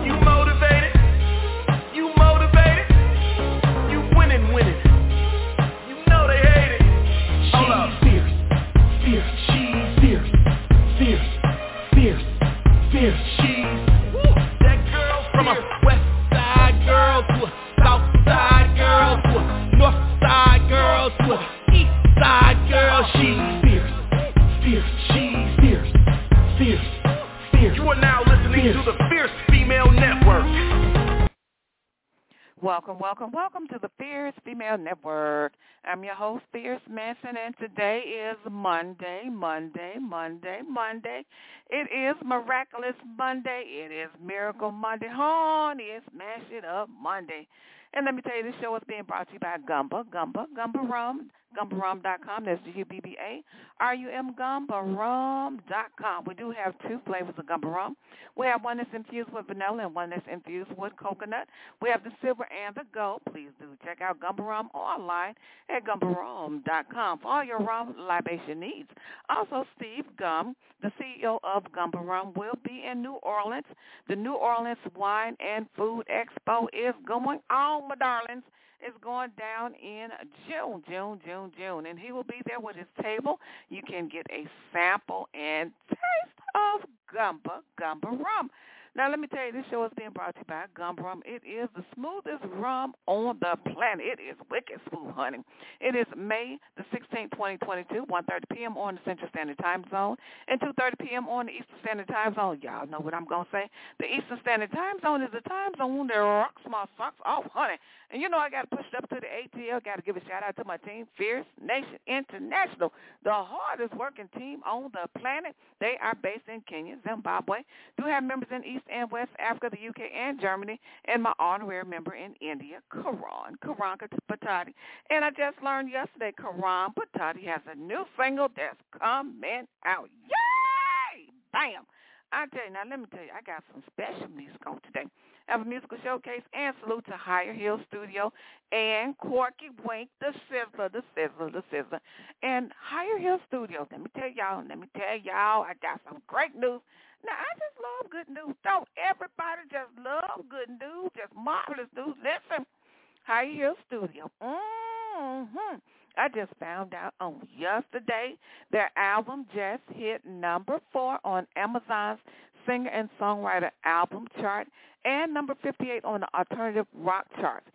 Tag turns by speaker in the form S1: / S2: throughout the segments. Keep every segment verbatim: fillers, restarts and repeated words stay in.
S1: You motivated? You motivated? You winning, winning. You know they hate it. Hold up. Fierce, fierce, she's fierce, fierce, fierce, fierce, she's woo. That girl from a west side girl to a south side girl to a north side girl to a east side girl. She's fierce, fierce, she's fierce, fierce, fierce. You are now listening fierce. To the Fierce Female Network.
S2: Welcome, welcome, welcome to the Fierce Female Network. I'm your host, Fierce Manson, and today is Monday, Monday, Monday, Monday. It is Miraculous Monday. It is Miracle Monday. Honey, it's Mash It Up Monday. And let me tell you, this show is being brought to you by Gumba, Gumba, Gumba Rum, Gumba Rum dot com. That's G U B B A R U M, Gumba Rum dot com. We do have two flavors of Gumba Rum. We have one that's infused with vanilla and one that's infused with coconut. We have the silver and the gold. Please do check out Gumba Rum online at Gumba Rum dot com for all your rum libation needs. Also, Steve Gum, the C E O of Gumba Rum, will be in New Orleans. The New Orleans Wine and Food Expo is going on, my darlings. It's going down in June, June, June, June, and he will be there with his table. You can get a sample and taste of Gumba, Gumba Rum. Now, let me tell you, this show is being brought to you by Gumba Rum. It is the smoothest rum on the planet. It is wicked smooth, honey. It is May the sixteenth, twenty twenty-two, one thirty p.m. on the Central Standard Time Zone, and two thirty p.m. on the Eastern Standard Time Zone. Y'all know what I'm going to say. The Eastern Standard Time Zone is the time zone that rocks my socks off, honey. And you know I got to push it up to the A T L. Got to give a shout-out to my team, Fierce Nation International, the hardest working team on the planet. They are based in Kenya, Zimbabwe. Do have members in East and West Africa, the U K, and Germany, and my honorary member in India, Karan, Karan Patati. And I just learned yesterday, Karan Patati has a new single that's coming out. Yay! Bam! I tell you, now let me tell you, I got some special music on today. I have a musical showcase and salute to Higher Hill Studio and Corky Wink, the Sizzler, the Sizzler, the Sizzler. And Higher Hill Studio, let me tell y'all, let me tell y'all, I got some great news. Now, I just love good news. Don't everybody just love good news, just marvelous news. Listen, Higher Hill Studio. Mm-hmm. I just found out on yesterday their album just hit number four on Amazon's singer and songwriter album chart and number fifty-eight on the alternative rock chart.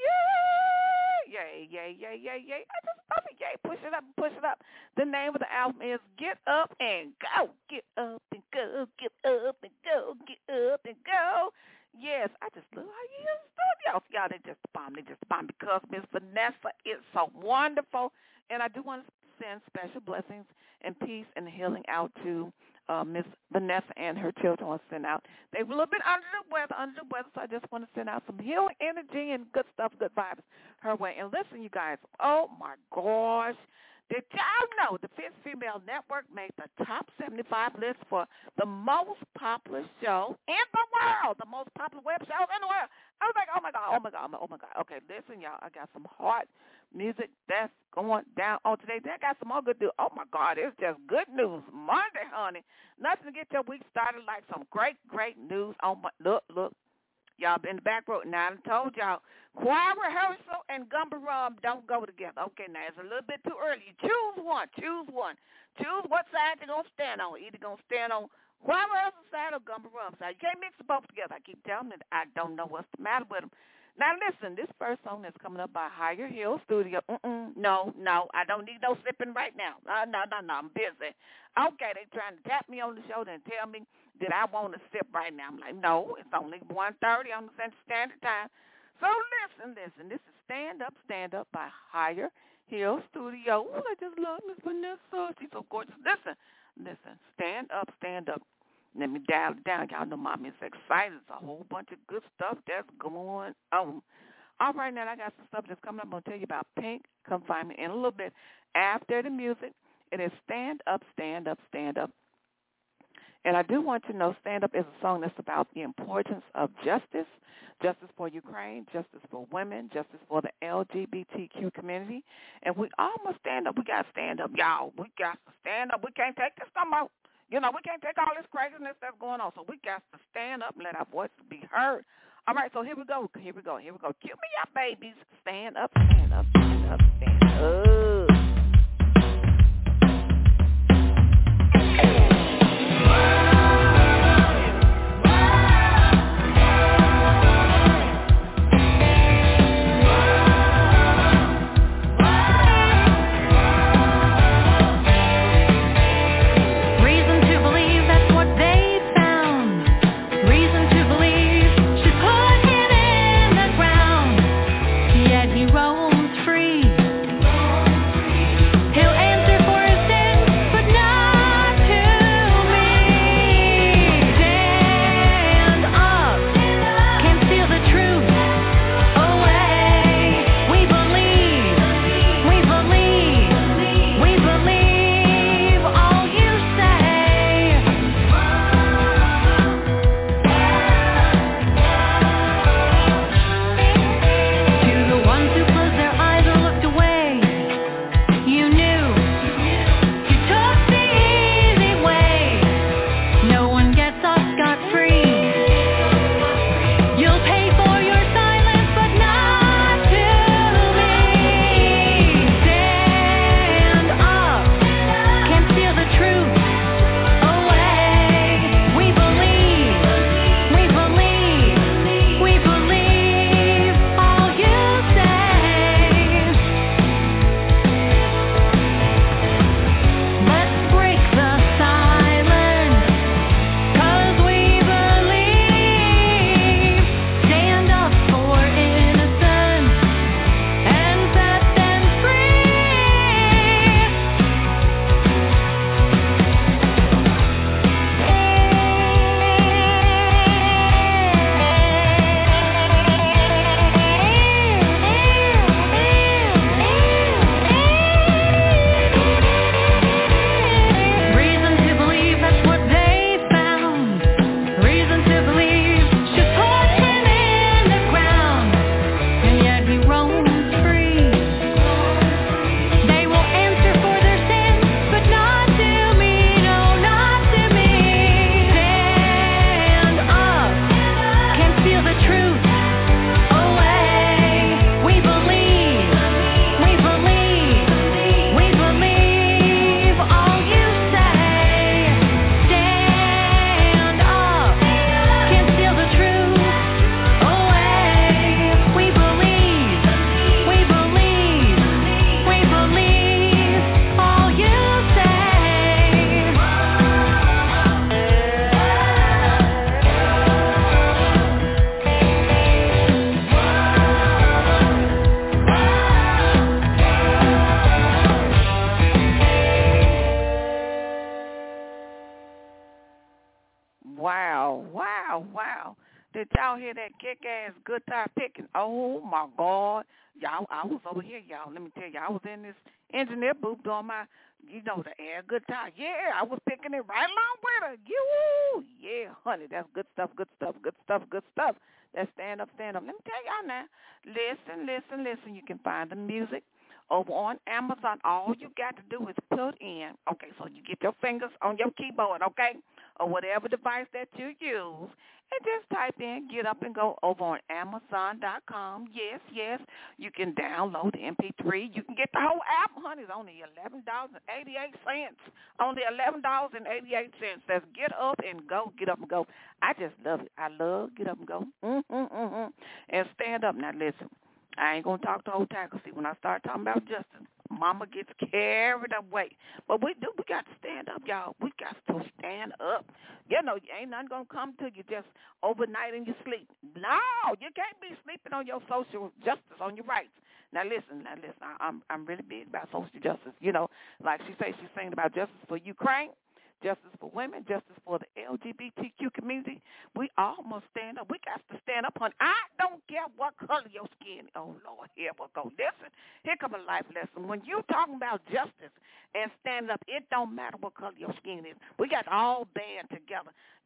S2: Yay! Yay, yay, yay, yay, yay. I just love it. Yay, push it up, push it up. The name of the album is Get Up and Go. Get up and go, get up and go, get up and go. Yes, I just love how you use studios. Y'all, they just bomb. They just bomb because Miss Vanessa is so wonderful. And I do want to send special blessings and peace and healing out to uh, Miss Vanessa and her children. I want to send out. They were a little bit under the weather, under the weather, so I just want to send out some healing energy and good stuff, good vibes her way. And listen, you guys, oh, my gosh. Did y'all know the Fierce Female Network made the top seventy-five list for the most popular show in the world, the most popular web shows in the world? I was like, oh, my God, oh, my God, oh, my God. Okay, listen, y'all, I got some hot music that's going down on today. I got some more good news. Oh, my God, it's just good news Monday, honey. Nothing to get your week started like some great, great news on my, look, look. Y'all been in the back row. Now, I told y'all, choir rehearsal and Gumba Rum don't go together. Okay, now, it's a little bit too early. You choose one. Choose one. Choose what side you're going to stand on. Either going to stand on choir rehearsal side or Gumba Rum side. You can't mix them both together. I keep telling them that I don't know what's the matter with them. Now, listen, this first song that's coming up by Higher Hill Studio. Mm-mm, no, no, I don't need no sipping right now. Uh, no, no, no, I'm busy. Okay, they trying to tap me on the shoulder and tell me that I want to sip right now. I'm like, no, it's only one thirty on the Central Standard Time. So listen, listen, this is Stand Up, Stand Up by Higher Hill Studio. Ooh, I just love Miss Vanessa. She's so gorgeous. Listen, listen, Stand Up, Stand Up. Let me dial it down. Y'all know Mommy's excited. There's a whole bunch of good stuff that's going on. All right, now I got some stuff that's coming up. I'm going to tell you about Pink Confinement in a little bit. After the music, it is Stand Up, Stand Up, Stand Up. And I do want to know Stand Up is a song that's about the importance of justice, justice for Ukraine, justice for women, justice for the L G B T Q community. And we all must stand up. We got to stand up, y'all. We got to stand up. We can't take this no more. You know, we can't take all this craziness that's going on, so we got to stand up and let our voices be heard. All right, so here we go. Here we go. Here we go. Cue me up, babies. Stand up, stand up, stand up, stand up. Did y'all hear that kick-ass guitar picking? Oh, my God. Y'all, I was over here, y'all. Let me tell you, I was in this engineer booth doing my, you know, the air guitar. Yeah, I was picking it right along with her. You, yeah, honey, that's good stuff, good stuff, good stuff, good stuff. That's stand up, stand up. Let me tell y'all now. Listen, listen, listen. You can find the music over on Amazon. All you got to do is put in, okay, so you get your fingers on your keyboard, okay, or whatever device that you use, and just type in Get Up and Go over on Amazon dot com. Yes, yes, you can download the M P three. You can get the whole album, honey. It's only eleven dollars and eighty-eight cents. Only eleven dollars and eighty-eight cents. That's Get Up and Go, Get Up and Go. I just love it. I love Get Up and Go. Mm-hmm, mm-hmm. And stand up. Now, listen. I ain't going to talk the whole time because, see, when I start talking about Justin, mama gets carried away. But we do. We got to stand up, y'all. We got to stand up. You know, ain't nothing going to come to you just overnight in your sleep. No, you can't be sleeping on your social justice, on your rights. Now, listen, now, listen, I, I'm I'm really big about social justice. You know, like she says, she's saying about justice for Ukraine, justice for women, justice for the L G B T Q community. We all must stand up. We got to stand up, honey. I don't care what color your skin is. Oh, Lord, here we go. Listen, here come a life lesson. When you talking about justice and stand up, it don't matter what color your skin is. We got to all band together.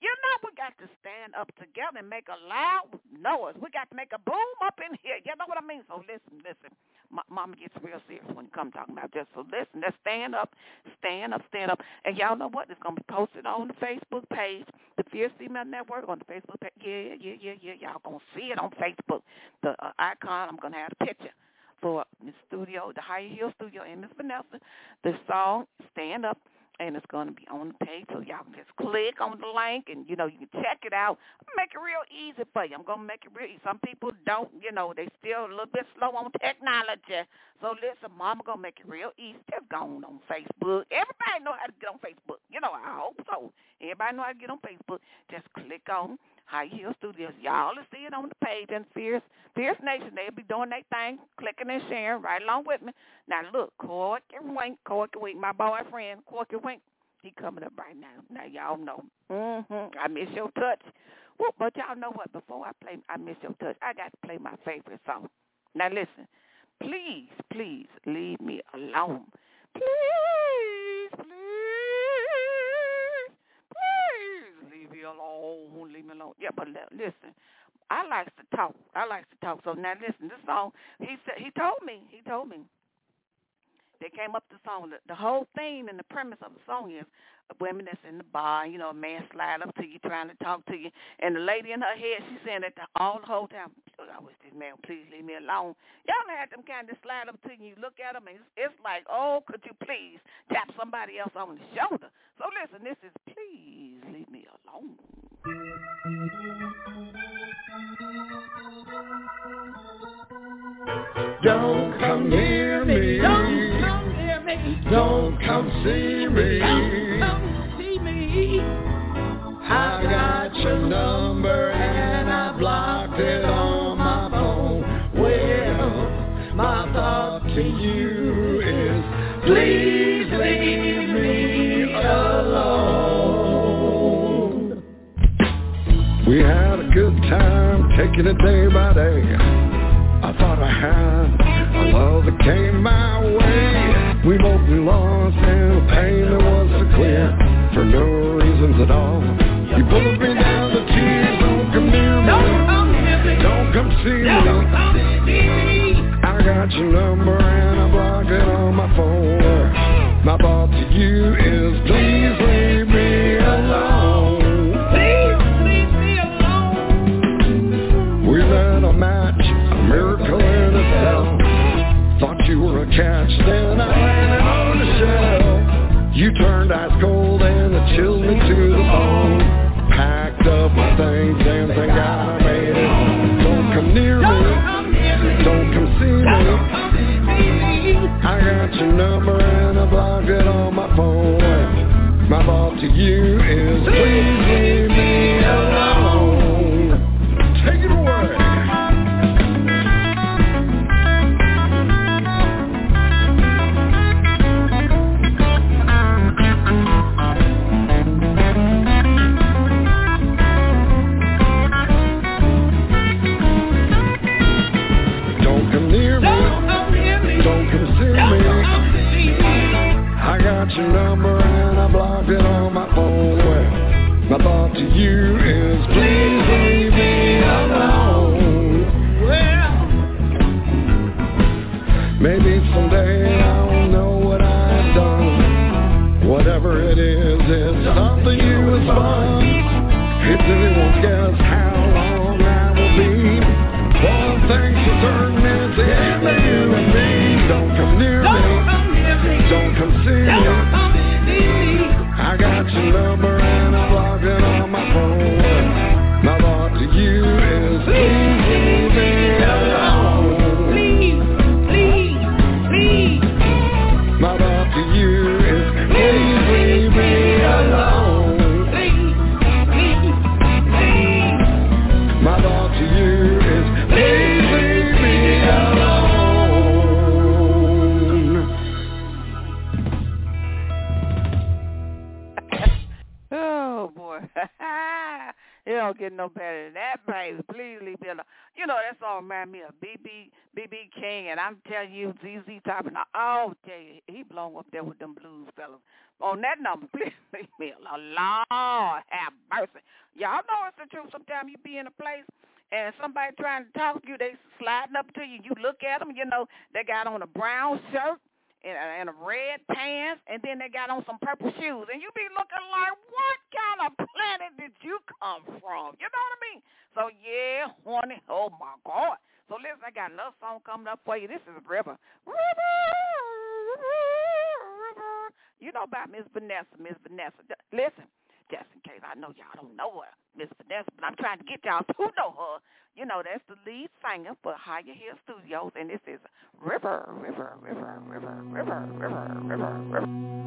S2: You know, we got to stand up together and make a loud noise. We got to make a boom up in here. You know what I mean? So listen, listen. My mama gets real serious when it comes talking about this. So listen, let's stand up, stand up, stand up. And y'all know what? It's going to be posted on the Facebook page, the Fierce Female Network on the Facebook page. Yeah, yeah, yeah, yeah. Y'all going to see it on Facebook. The uh, icon, I'm going to have a picture for the studio, the Higher Hill Studio and Miss Vanessa. The song, Stand Up. And it's going to be on the page, so y'all can just click on the link, and, you know, you can check it out. I'm going to make it real easy for you. I'm going to make it real easy. Some people don't, you know, they still a little bit slow on technology. So, listen, Mama going to make it real easy. Just go on, on Facebook. Everybody know how to get on Facebook. You know, I hope so. Everybody know how to get on Facebook. Just click on High Hill Studios. Y'all will see it on the page. And Fierce, Fierce Nation, they'll be doing their thing, clicking and sharing right along with me. Now, look, Corky Wink, Corky Wink, my boyfriend, Corky Wink, he coming up right now. Now, y'all know. Mm-hmm. I miss your touch. Well, but y'all know what? Before I play I miss your touch, I got to play my favorite song. Now, listen. Please, please leave me alone. Please, please, please leave me alone. Leave me alone. Yeah, but listen. I like to talk. I like to talk. So now listen, this song, he said, he told me, he told me. They came up with the song. The, the whole theme and the premise of the song is women that's in the bar, you know, a man slide up to you trying to talk to you. And the lady in her head, she's saying that the, all the whole time, I wish this man would please leave me alone. Y'all had them kind of slide up to you. You look at them, and it's, it's like, oh, could you please tap somebody else on the shoulder? So listen, this is Please Leave Me Alone.
S3: Don't come near me. Don't come near me. Don't come see me. Don't come see me. I got your number and I blocked it on my phone. Well, my thought to you is, please leave me alone. We had a good time taking it day by day. I thought I had a love that came my way. We both knew lost and the pain that was so clear for no reasons at all. You pulled me down to tears. Don't come near me. Don't come near me. Don't come see me. Don't come see me. I got your number and I blocked it on my phone. My thought to you is, please leave me alone. Please leave me alone. We lit a match, miracle in itself. Thought you were a catch, then I landed on the shelf. You turned ice cold and it chilled me to the bone. Packed up my things and thank God I made it. Don't come near me, don't come see me. I got your number and I blocked it on my phone. My thought to you is, please leave me alone. Take it away. Your number and I blocked it on my phone. Well, my thought to you is, please leave me alone. Well, maybe someday I'll know what I've done. Whatever it is, it's up to you, it's fun. If anyone guess how long I will be, one thing's for certain, it's the end of you and me. Don't come near me. Don't come see me. I got your number and I blocked it on my phone. My thought to you is, please leave me alone. Please, please, please. My thought to you is, please leave me alone. Please, please, please. My thought to you is, please leave me alone.
S2: Oh, boy. You don't get get no better than that, baby. Please leave me alone. You know, that song reminds me of B B B B King, and I'm telling you, Z Z Top, and I'll tell you, he belong up there with them blues fellas. On that number, please leave me alone. Lord have mercy. Y'all know it's the truth. Sometimes you be in a place, and somebody trying to talk to you, they sliding up to you. You look at them, you know, they got on a brown shirt and a, and a red pants, and then they got on some purple shoes. And you be looking like, what kind of planet did you come from? You know what I mean? So, yeah, honey, oh, my God. So, listen, I got another song coming up for you. This is River. River, River. You know about Miss Vanessa, Miss Vanessa. Listen, just in case I know y'all don't know her, Miss Vanessa, but I'm trying to get y'all to know her. You know, that's the lead singer for Higher Hill Studios, and this is River, River, River, River, River, River, River, River.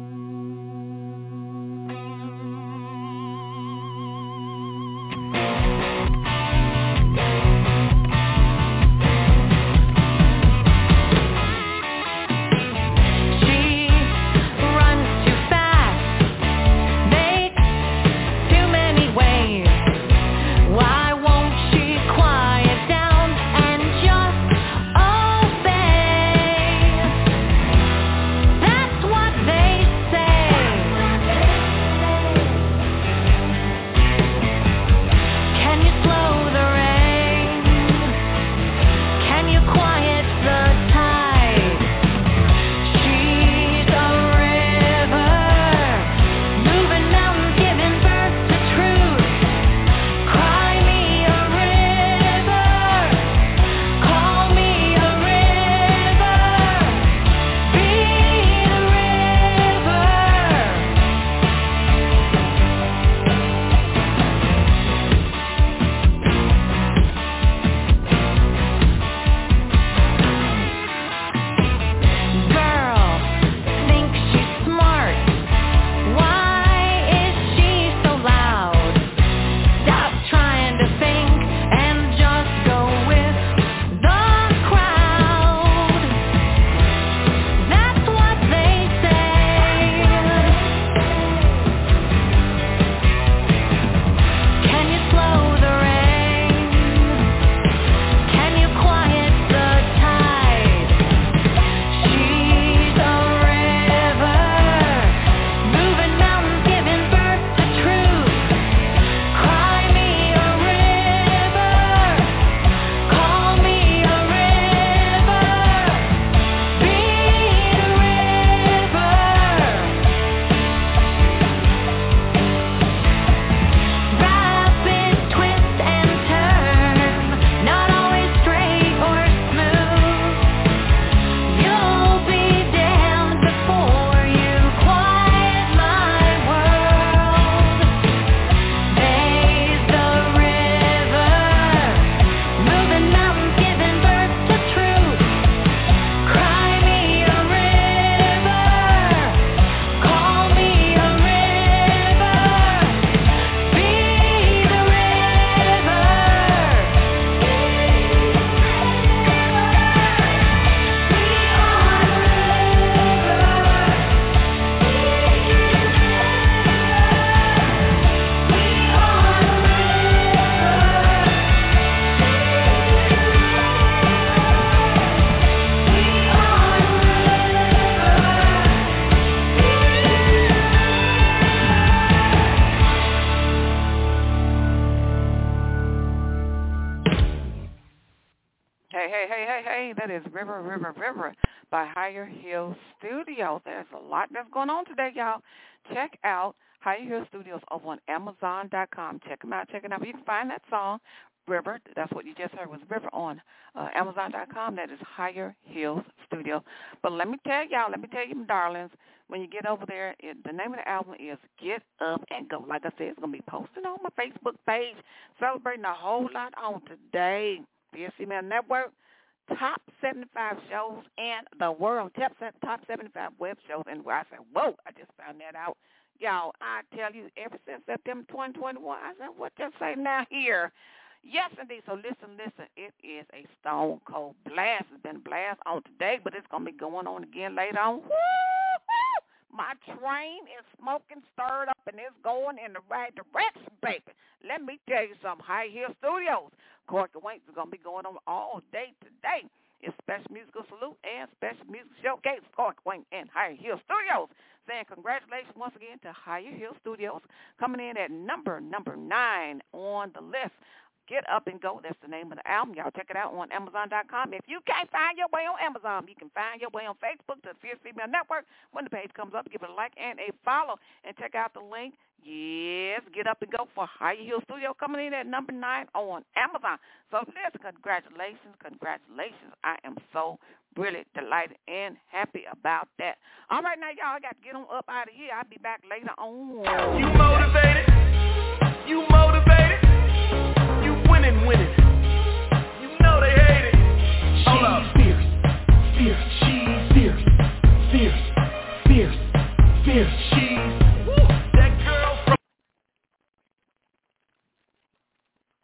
S2: River, River, River by Higher Hill Studios. There's a lot that's going on today, y'all. Check out Higher Hill Studios over on Amazon dot com. Check them out. Check it out. You can find that song, River. That's what you just heard was River on uh, Amazon dot com. That is Higher Hill Studio. But let me tell y'all, let me tell you, my darlings, when you get over there, it, the name of the album is Get Up and Go. Like I said, it's going to be posted on my Facebook page, celebrating a whole lot on today. B S C Man Network, top seventy-five shows in the world, top, top seventy-five web shows. And I said, whoa, I just found that out. Y'all, I tell you, ever since September twenty twenty-one, I said, what just say now here? Yes, indeed. So listen, listen. It is a stone cold blast. It's been a blast on today, but it's going to be going on again later on. Woo-hoo! My train is smoking, stirred up, and it's going in the right direction, baby. Let me tell you something. High Heel Studios. Corky Winks is going to be going on all day today. It's Special Musical Salute and Special Music Showcase. Corky Winks and High Heel Studios. Saying congratulations once again to Higher Hill Studios, coming in at number, number nine on the list. Get Up and Go, that's the name of the album. Y'all check it out on Amazon dot com. If you can't find your way on Amazon, you can find your way on Facebook, the Fierce Female Network. When the page comes up, give it a like and a follow, and check out the link. Yes, Get Up and Go for Higher Hill Studio, coming in at number nine on Amazon. So listen, congratulations, congratulations. I am so really delighted and happy about that. All right, now, y'all, I got to get on up out of here. I'll be back later on.
S1: You motivated? You motivated? You winning, winning. You know they hate it. Hold up.
S3: Fierce, fierce, she's fierce, fierce, fierce, fierce, she